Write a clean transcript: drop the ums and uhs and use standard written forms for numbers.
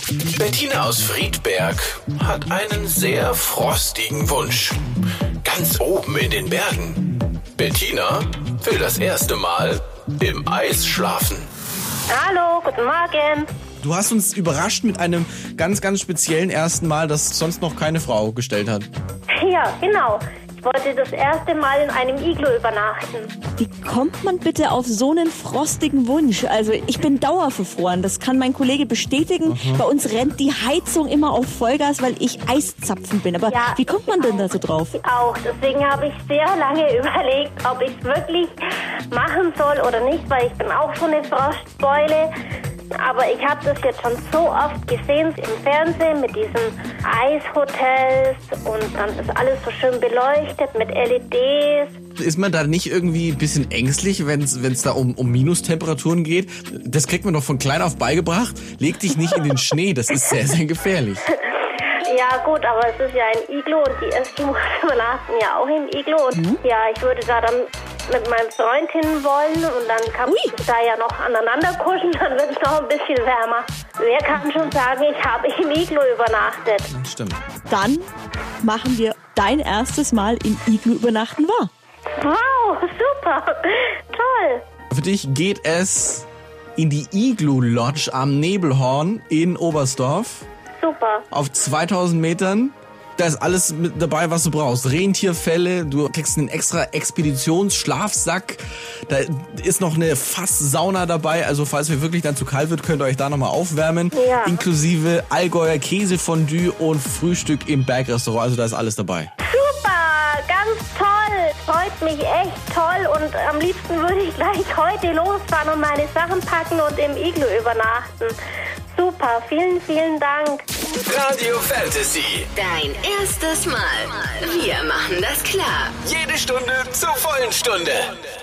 Bettina aus Friedberg hat einen sehr frostigen Wunsch. Ganz oben in den Bergen. Bettina will das erste Mal im Eis schlafen. Hallo, guten Morgen. Du hast uns überrascht mit einem ganz, ganz speziellen ersten Mal, das sonst noch keine Frau gestellt hat. Ja, genau. Ich wollte das erste Mal in einem Iglu übernachten. Wie kommt man bitte auf so einen frostigen Wunsch? Also ich bin dauerverfroren, das kann mein Kollege bestätigen. Bei uns rennt die Heizung immer auf Vollgas, weil ich Eiszapfen bin. Aber Ja, wie kommt man denn da so drauf? Auch. Deswegen habe ich sehr lange überlegt, ob ich es wirklich machen soll oder nicht, weil ich bin auch so eine Frostbeule. Aber ich habe das jetzt schon so oft gesehen im Fernsehen mit diesen Eishotels und dann ist alles so schön beleuchtet mit LEDs. Ist man da nicht irgendwie ein bisschen ängstlich, wenn es da um Minustemperaturen geht? Das kriegt man doch von klein auf beigebracht. Leg dich nicht in den Schnee, das ist sehr, sehr gefährlich. Ja gut, aber es ist ja ein Iglu und die Eskimos übernachten ja auch im Iglu. Und ja, ich würde da dann mit meinem Freund hin wollen und dann kann man sich da ja noch aneinander kuscheln, dann wird es noch ein bisschen wärmer. Wer kann schon sagen, ich habe im Iglu übernachtet? Stimmt. Dann machen wir dein erstes Mal im Iglu übernachten wahr. Wow, super, toll. Für dich geht es in die Iglu Lodge am Nebelhorn in Oberstdorf. Super. Auf 2000 Metern. Da ist alles mit dabei, was du brauchst. Rentierfelle, du kriegst einen extra Expeditionsschlafsack. Da ist noch eine Fasssauna dabei. Also falls mir wirklich dann zu kalt wird, könnt ihr euch da nochmal aufwärmen. Ja. Inklusive Allgäuer Käsefondue und Frühstück im Bergrestaurant. Also da ist alles dabei. Super, ganz toll. Freut mich echt toll und am liebsten würde ich gleich heute losfahren und meine Sachen packen und im Iglu übernachten. Super, vielen, vielen Dank. Radio Fantasy. Dein erstes Mal. Wir machen das klar. Jede Stunde zur vollen Stunde.